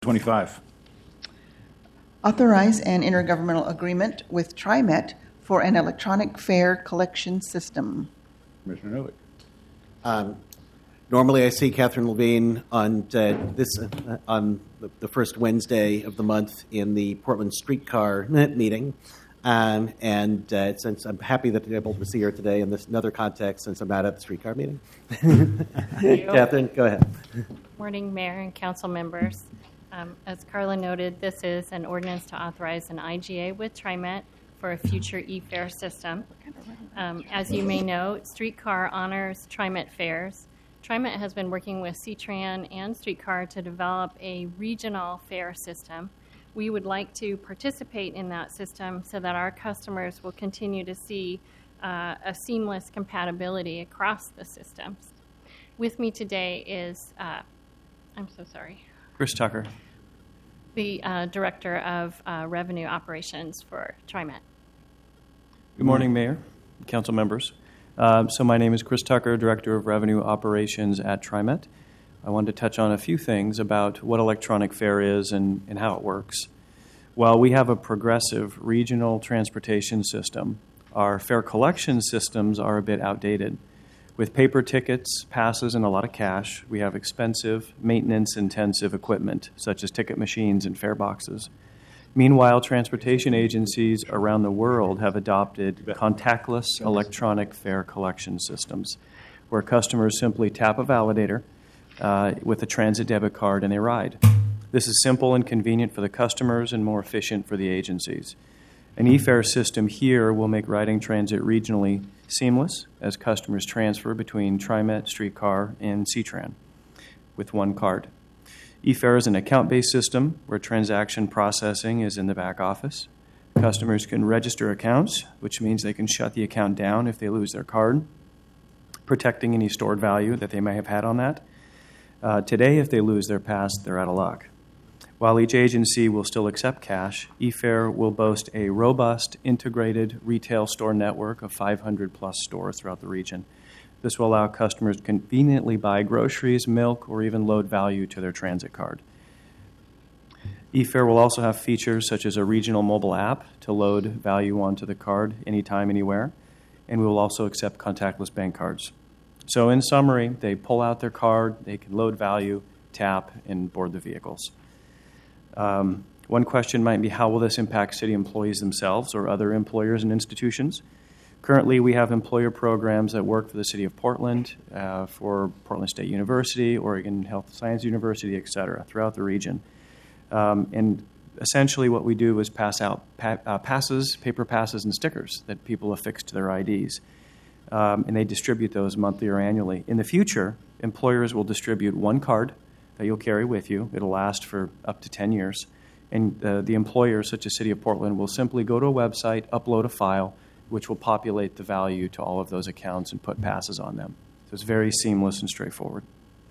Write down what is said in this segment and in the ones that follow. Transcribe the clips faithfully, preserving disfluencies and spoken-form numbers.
twenty-five. Authorize an intergovernmental agreement with TriMet for an electronic fare collection system. Commissioner Novick. Um, normally, I see Catherine Levine on uh, this uh, on the, the first Wednesday of the month in the Portland Streetcar meeting, um, and uh, since I'm happy that I'm able to see her today in this another context, since I'm not at the streetcar meeting. Catherine, go ahead. Morning, Mayor and Council members. Um, as Carla noted, this is an ordinance to authorize an I G A with TriMet for a future e-fare system. Um, as you may know, Streetcar honors TriMet fares. TriMet has been working with C-Tran and Streetcar to develop a regional fare system. We would like to participate in that system so that our customers will continue to see uh, a seamless compatibility across the systems. With me today is, uh, I'm so sorry. Chris Tucker. The uh, Director of uh, Revenue Operations for TriMet. Good morning, Mayor, Council members. Uh, so my name is Chris Tucker, Director of Revenue Operations at TriMet. I wanted to touch on a few things about what electronic fare is and, and how it works. While we have a progressive regional transportation system, our fare collection systems are a bit outdated. With paper tickets, passes, and a lot of cash, we have expensive, maintenance-intensive equipment, such as ticket machines and fare boxes. Meanwhile, transportation agencies around the world have adopted contactless electronic fare collection systems, where customers simply tap a validator uh, with a transit debit card and they ride. This is simple and convenient for the customers and more efficient for the agencies. An e-fare system here will make riding transit regionally seamless as customers transfer between TriMet, Streetcar, and C-Tran with one card. E-fare is an account-based system where transaction processing is in the back office. Customers can register accounts, which means they can shut the account down if they lose their card, protecting any stored value that they may have had on that. Uh, today, if they lose their pass, they're out of luck. While each agency will still accept cash, e-fare will boast a robust, integrated retail store network of five hundred plus stores throughout the region. This will allow customers to conveniently buy groceries, milk, or even load value to their transit card. e-fare will also have features such as a regional mobile app to load value onto the card anytime, anywhere, and we will also accept contactless bank cards. So in summary, they pull out their card, they can load value, tap, and board the vehicles. Um, one question might be, how will this impact city employees themselves or other employers and institutions? Currently, we have employer programs that work for the City of Portland, uh, for Portland State University, Oregon Health Science University, et cetera, throughout the region. Um, and essentially what we do is pass out pa- uh, passes, paper passes, and stickers that people affix to their I Ds. Um, and they distribute those monthly or annually. In the future, employers will distribute one card that you'll carry with you. It'll last for up to ten years. And uh, the employer, such as City of Portland, will simply go to a website, upload a file, which will populate the value to all of those accounts and put passes on them. So it's very seamless and straightforward.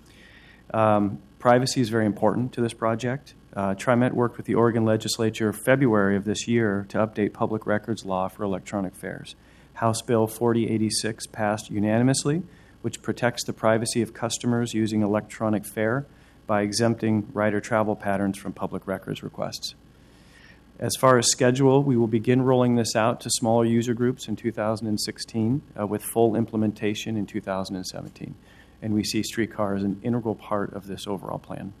Um, privacy is very important to this project. Uh, TriMet worked with the Oregon Legislature February of this year to update public records law for electronic fares. House Bill forty eighty-six passed unanimously, which protects the privacy of customers using electronic fare by exempting rider travel patterns from public records requests. As far as schedule, we will begin rolling this out to smaller user groups in two thousand sixteen uh, with full implementation in two thousand seventeen. And we see Streetcar as an integral part of this overall plan.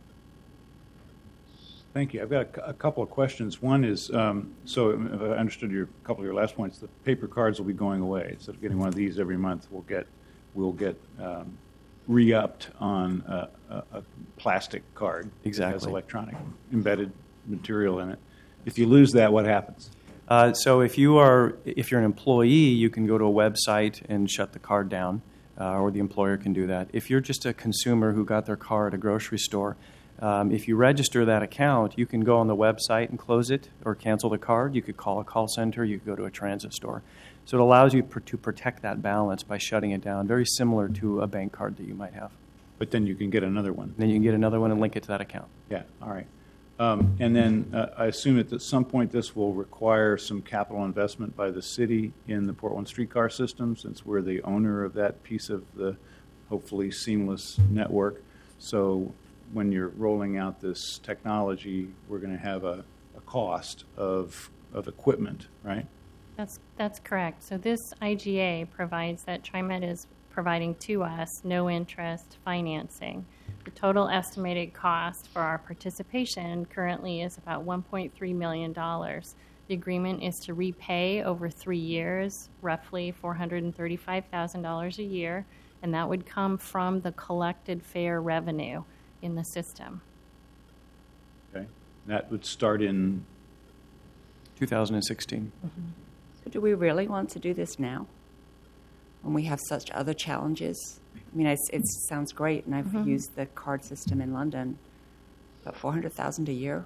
Thank you. I've got a, a couple of questions. One is, um, so if I understood your a couple of your last points, the paper cards will be going away. Instead of getting one of these every month, we'll get we'll get um, re-upped on a, a, a plastic card. Exactly. That has electronic embedded material in it. If you lose that, what happens? Uh, so if you are, if you're an employee, you can go to a website and shut the card down, uh, or the employer can do that. If you're just a consumer who got their car at a grocery store, um, if you register that account, you can go on the website and close it or cancel the card. You could call a call center. You could go to a transit store. So it allows you per, to protect that balance by shutting it down, very similar to a bank card that you might have. But then you can get another one. And then you can get another one and link it to that account. Yeah, all right. Um, and then uh, I assume that at some point this will require some capital investment by the city in the Portland Streetcar system, since we're the owner of that piece of the hopefully seamless network. So when you're rolling out this technology, we're going to have a, a cost of of equipment, right? That's that's correct. So this I G A provides that TriMet is providing to us no interest financing. The total estimated cost for our participation currently is about one point three million dollars. The agreement is to repay over three years, roughly four hundred thirty-five thousand dollars a year, and that would come from the collected fare revenue in the system. Okay, that would start in. two thousand sixteen. Mm-hmm. So do we really want to do this now when we have such other challenges? I mean, it's, it sounds great, and I've mm-hmm. used the card system in London, but four hundred thousand dollars a year?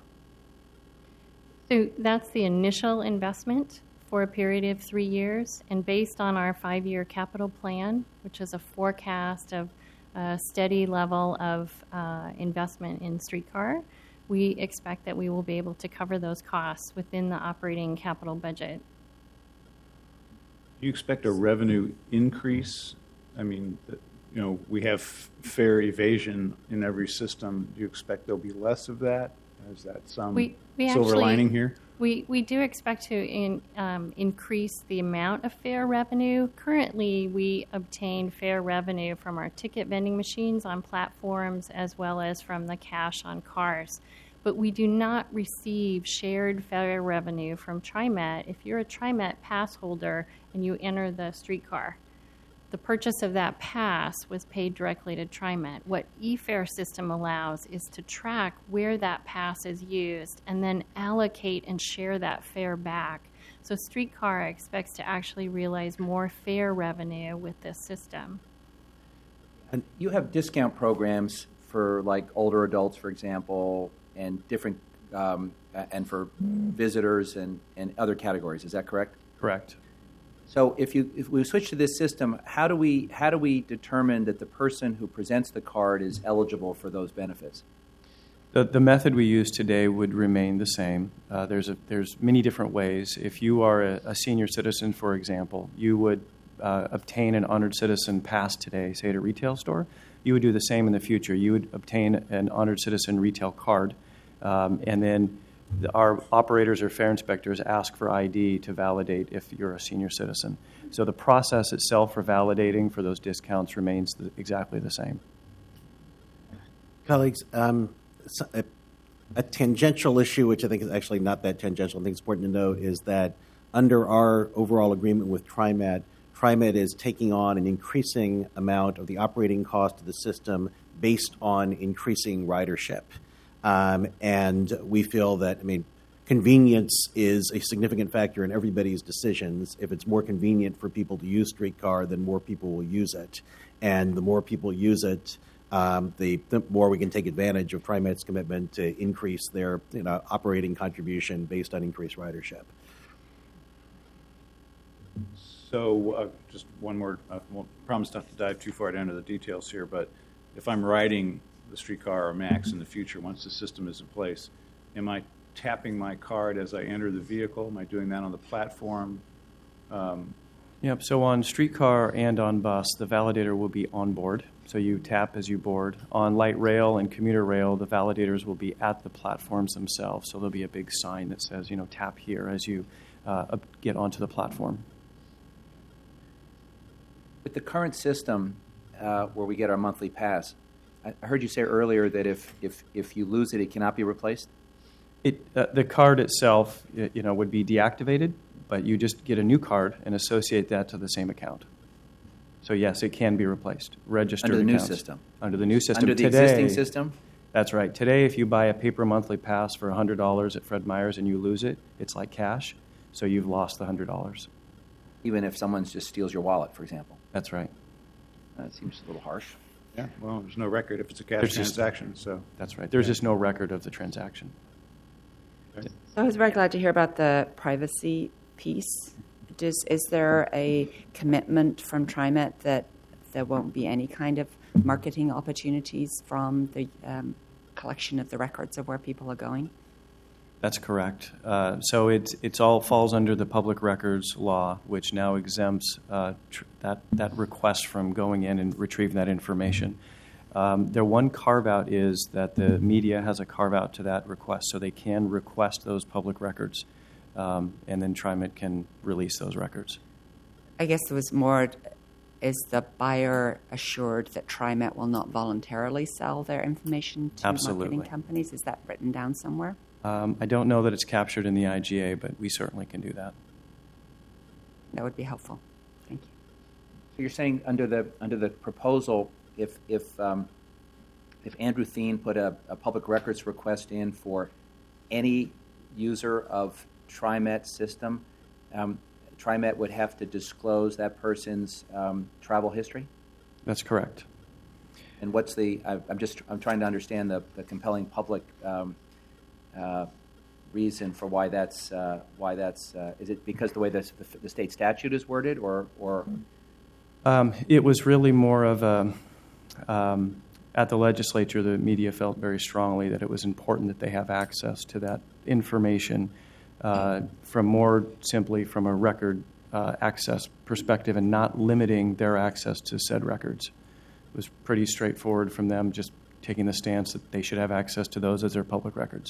So that's the initial investment for a period of three years, and based on our five-year capital plan, which is a forecast of a steady level of uh, investment in streetcar, we expect that we will be able to cover those costs within the operating capital budget. Do you expect a revenue increase? I mean, you know, we have fare evasion in every system. Do you expect there'll be less of that? Is that some we, we silver actually, lining here? We we do expect to in, um, increase the amount of fare revenue. Currently, we obtain fare revenue from our ticket vending machines on platforms as well as from the cash on cars. But we do not receive shared fare revenue from TriMet if you're a TriMet pass holder and you enter the streetcar. The purchase of that pass was paid directly to TriMet. What eFare system allows is to track where that pass is used and then allocate and share that fare back. So Streetcar expects to actually realize more fare revenue with this system. And you have discount programs for like older adults, for example, and different um, and for visitors and, and other categories. Is that correct? Correct. So if you if we switch to this system, how do we how do we determine that the person who presents the card is eligible for those benefits? The the method we use today would remain the same. Uh, there's a there's many different ways. If you are a, a senior citizen, for example, you would uh, obtain an honored citizen pass today, say at a retail store. You would do the same in the future. You would obtain an honored citizen retail card, um, and then the, our operators or fare inspectors ask for I D to validate if you're a senior citizen. So the process itself for validating for those discounts remains the, exactly the same. Colleagues, um, a, a tangential issue, which I think is actually not that tangential, I think it's important to note, is that under our overall agreement with TriMet, TriMet is taking on an increasing amount of the operating cost of the system based on increasing ridership. Um, and we feel that, I mean, convenience is a significant factor in everybody's decisions. If it's more convenient for people to use streetcar, then more people will use it. And the more people use it, um, the, the more we can take advantage of TriMet's commitment to increase their you know, operating contribution based on increased ridership. So uh, just one more, I won't promise not to dive too far down to the details here, but if I'm riding the streetcar or MAX in the future, once the system is in place, am I tapping my card as I enter the vehicle? Am I doing that on the platform? Um, Yep, so on streetcar and on bus, the validator will be on board, so you tap as you board. On light rail and commuter rail, the validators will be at the platforms themselves, so there'll be a big sign that says, you know, tap here as you uh, get onto the platform. With the current system uh, where we get our monthly pass, I heard you say earlier that if, if, if you lose it, it cannot be replaced? It, uh, the card itself, you know, would be deactivated, but you just get a new card and associate that to the same account. So yes, it can be replaced. Registered Under the accounts. new system? Under the new system. Under the Today, existing system? That's right. Today, if you buy a paper monthly pass for one hundred dollars at Fred Meyer's and you lose it, it's like cash, so you've lost the one hundred dollars. Even if someone just steals your wallet, for example? That's right. That seems a little harsh. yeah, well, there's no record if it's a cash There's just- transaction, so. That's right. There's Yeah. just no record of the transaction. Okay. So I was very glad to hear about the privacy piece. Does, is there a commitment from TriMet that there won't be any kind of marketing opportunities from the um, collection of the records of where people are going? That's correct. Uh, so it it's all falls under the public records law, which now exempts uh, tr- that that request from going in and retrieving that information. Um, their one carve-out is that the media has a carve-out to that request, so they can request those public records, um, and then TriMet can release those records. I guess it was more, is the buyer assured that TriMet will not voluntarily sell their information to Absolutely. marketing companies? Is that written down somewhere? Um, I don't know that it's captured in the I G A, but we certainly can do that. That would be helpful. Thank you. So you're saying under the under the proposal, if if um, if Andrew Thien put a, a public records request in for any user of TriMet system, um, TriMet would have to disclose that person's um, travel history? That's correct. And what's the? I, I'm just I'm trying to understand the, the compelling public um, uh, reason for why that's uh, why that's. Uh, is it because the way this, the, the state statute is worded, or or? Um, it was really more of a. Um, at the legislature, the media felt very strongly that it was important that they have access to that information uh, from more simply from a record uh, access perspective and not limiting their access to said records. It was pretty straightforward from them just taking the stance that they should have access to those as their public records.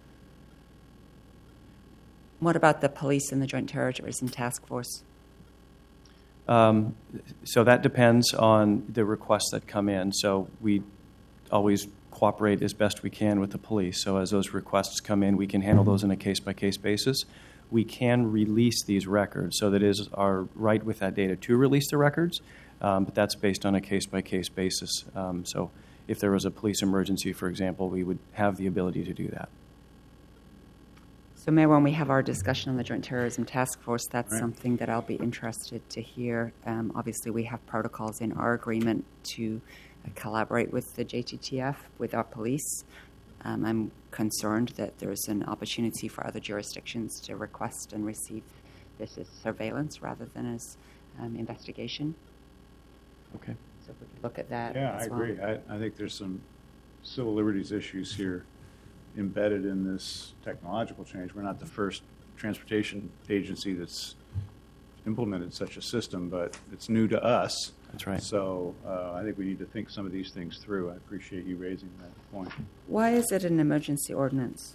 What about the police and the Joint Terrorism Task Force? Um, so that depends on the requests that come in. So we always cooperate as best we can with the police. So as those requests come in, we can handle those on a case-by-case basis. We can release these records, so that it is our right with that data to release the records, um, but that's based on a case-by-case basis. Um, so if there was a police emergency, for example, we would have the ability to do that. So, Mayor, when we have our discussion on the Joint Terrorism Task Force, that's Right. something that I'll be interested to hear. Um, obviously, we have protocols in our agreement to uh, collaborate with the J T T F, with our police. Um, I'm concerned that there's an opportunity for other jurisdictions to request and receive this as surveillance rather than as um, investigation. Okay. So if we could look at that Yeah, I as well. agree. I, I think there's some civil liberties issues here embedded in this technological change. We're not the first transportation agency that's implemented such a system, but it's new to us. That's right. So uh, I think we need to think some of these things through. I appreciate you raising that point. Why is it an emergency ordinance?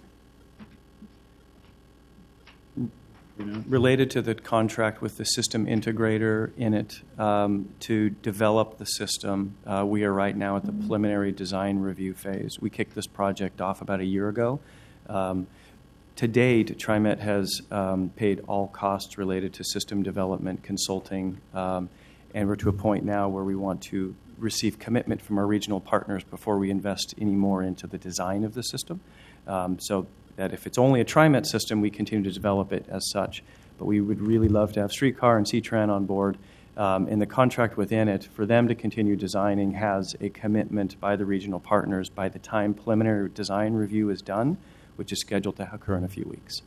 You know? Related to the contract with the system integrator in it um, to develop the system, uh, we are right now at the preliminary design review phase. We kicked this project off about a year ago. Um, to date, TriMet has um, paid all costs related to system development, consulting, um, and we're to a point now where we want to receive commitment from our regional partners before we invest any more into the design of the system. Um, so that if it's only a TriMet system, we continue to develop it as such. But we would really love to have Streetcar and C-Tran on board. Um, and the contract within it, for them to continue designing, has a commitment by the regional partners by the time preliminary design review is done, which is scheduled to occur in a few weeks.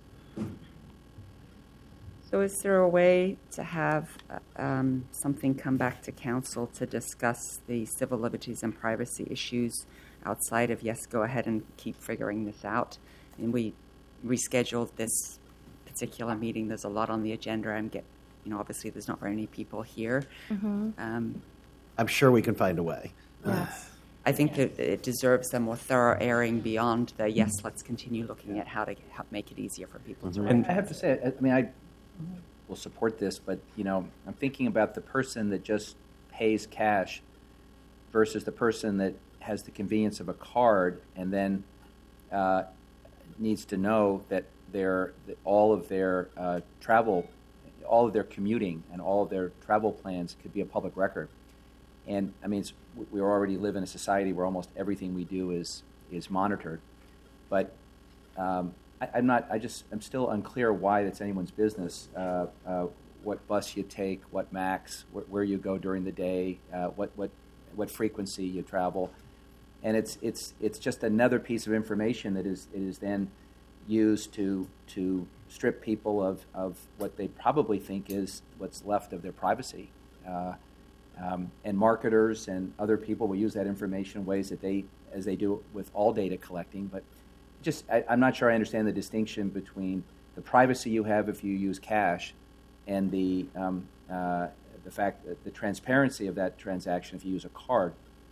So is there a way to have uh, um, something come back to council to discuss the civil liberties and privacy issues outside of, yes, go ahead and keep figuring this out? And we rescheduled this particular meeting. There's a lot on the agenda. I'm get, you know, obviously there's not very many people here. Mm-hmm. Um, I'm sure we can find a way. yes. I think that it deserves a more thorough airing beyond the, yes, let's continue looking at how to help make it easier for people to And- I have to say, I I mean, I will support this, but, you know, I'm thinking about the person that just pays cash versus the person that has the convenience of a card and then uh, needs to know that their that all of their uh, travel, all of their commuting and all of their travel plans could be a public record. And, I mean, it's, we already live in a society where almost everything we do is is monitored. But um, I, I'm not. I just. I'm still unclear why that's anyone's business. Uh, uh, what bus you take, what max, wh- where you go during the day, uh, what what what frequency you travel, and it's it's it's just another piece of information that is it is then used to to strip people of, of what they probably think is what's left of their privacy. Uh, um, and marketers and other people will use that information in ways that they, as they do with all data collecting, but just I, I'm not sure I understand the distinction between the privacy you have if you use cash and the um, uh, the fact that the transparency of that transaction if you use a card.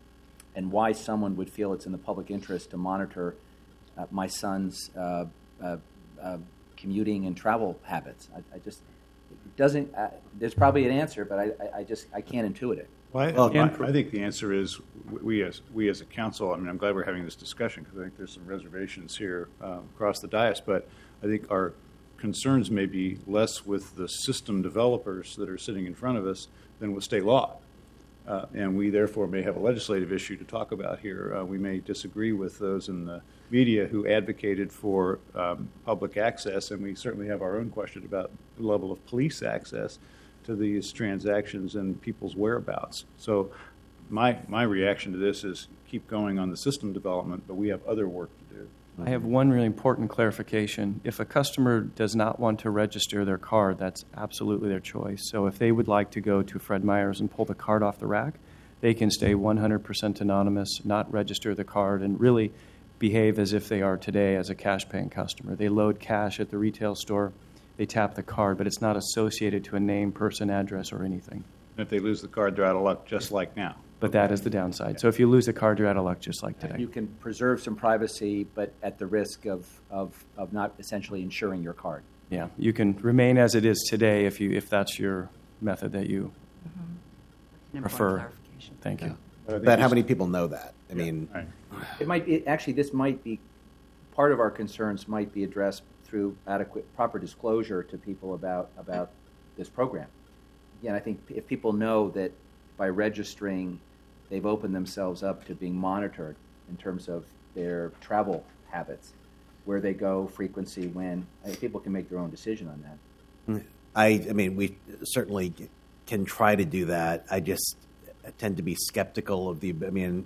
and why someone would feel it's in the public interest to monitor uh, my son's uh, uh, uh, commuting and travel habits. I, I just it doesn't. Uh, there's probably an answer, but I, I, I just I can't intuit it. Well, I, Well, I, I think the answer is we as we as a council. I mean, I'm glad we're having this discussion because I think there's some reservations here uh, across the dais. But I think our concerns may be less with the system developers that are sitting in front of us than with state law. Uh, and we therefore may have a legislative issue to talk about here. Uh, we may disagree with those in the media who advocated for um, public access, and we certainly have our own question about the level of police access to these transactions and people's whereabouts. So my my reaction to this is keep going on the system development, but we have other work to do. I have one really important clarification. If a customer does not want to register their card, that's absolutely their choice. So if they would like to go to Fred Meyer's and pull the card off the rack, they can stay one hundred percent anonymous, not register the card, and really behave as if they are today as a cash-paying customer. They load cash at the retail store, they tap the card, but it's not associated to a name, person, address, or anything. If they lose the card, they're out of luck, just like now. But that is the downside. So if you lose the card, you're out of luck, just like today. You can preserve some privacy, but at the risk of, of, of not essentially insuring your card. Yeah, you can remain as it is today if you if that's your method that you An important prefer. clarification. Thank you. But I think But how this- many people know that? I Yeah, mean, right. It might be, actually, this might be, part of our concerns might be addressed through adequate, proper disclosure to people about, about this program. Again, I think if people know that by registering, they've opened themselves up to being monitored in terms of their travel habits, where they go, frequency, when, I think people can make their own decision on that. I, I mean, we certainly can try to do that. I just tend to be skeptical of the. I mean,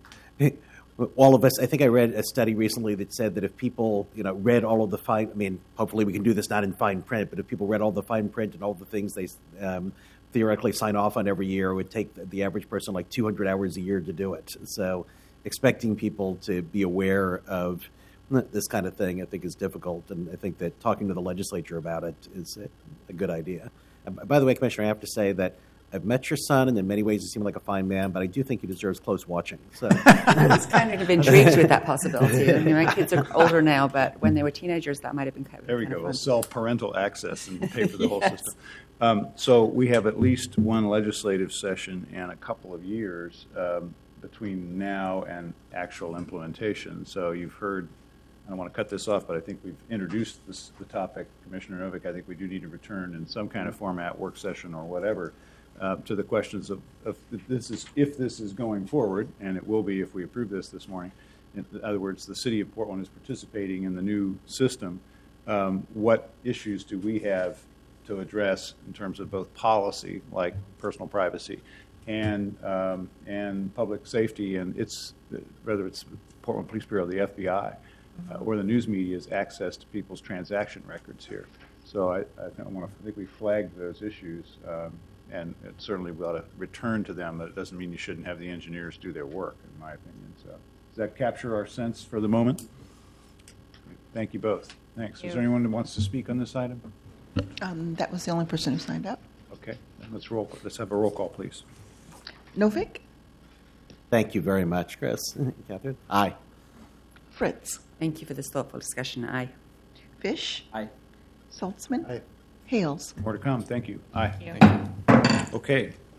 all of us. I think I read a study recently that said that if people, you know, read all of the fine. I mean, hopefully we can do this not in fine print, but if people read all the fine print and all the things they um, theoretically sign off on every year, it would take the, the average person like two hundred hours a year to do it. So, expecting people to be aware of this kind of thing, I think, is difficult, and I think that talking to the legislature about it is a, a good idea. And by the way, Commissioner, I have to say that I've met your son, and in many ways he seemed like a fine man, but I do think he deserves close watching. So, I was kind of intrigued with that possibility. I mean, my kids are older now, but when they were teenagers, that might have been kind of There we kind go. of We'll fun. sell parental access and pay for the whole Yes. system. Um, so we have at least one legislative session and a couple of years um, between now and actual implementation. So you've heard, I don't want to cut this off, but I think we've introduced this, the topic, Commissioner Novick. I think we do need to return in some kind of format, work session or whatever, uh, to the questions of, of if this is if this is going forward, and it will be if we approve this this morning. In other words, the city of Portland is participating in the new system. Um, what issues do we have to address in terms of both policy, like personal privacy, and um, and public safety, and it's whether it's Portland Police Bureau, the F B I, uh, or the news media's access to people's transaction records here. So I, I, think, I, want to, I think we flagged those issues, um, and it certainly we ought to return to them, but it doesn't mean you shouldn't have the engineers do their work, in my opinion. So does that capture our sense for the moment? Thank you both. Thanks. Thank Is you. there anyone that wants to speak on this item? Um, that was the only person who signed up. Okay, then let's roll. Let's have a roll call, please. Novick, thank you very much, Chris. Catherine? Aye. Fritz, Thank you for this thoughtful discussion. Aye. Fish, Aye. Saltzman, Aye. Hales. More to come. Thank you. Aye. Thank you. Okay,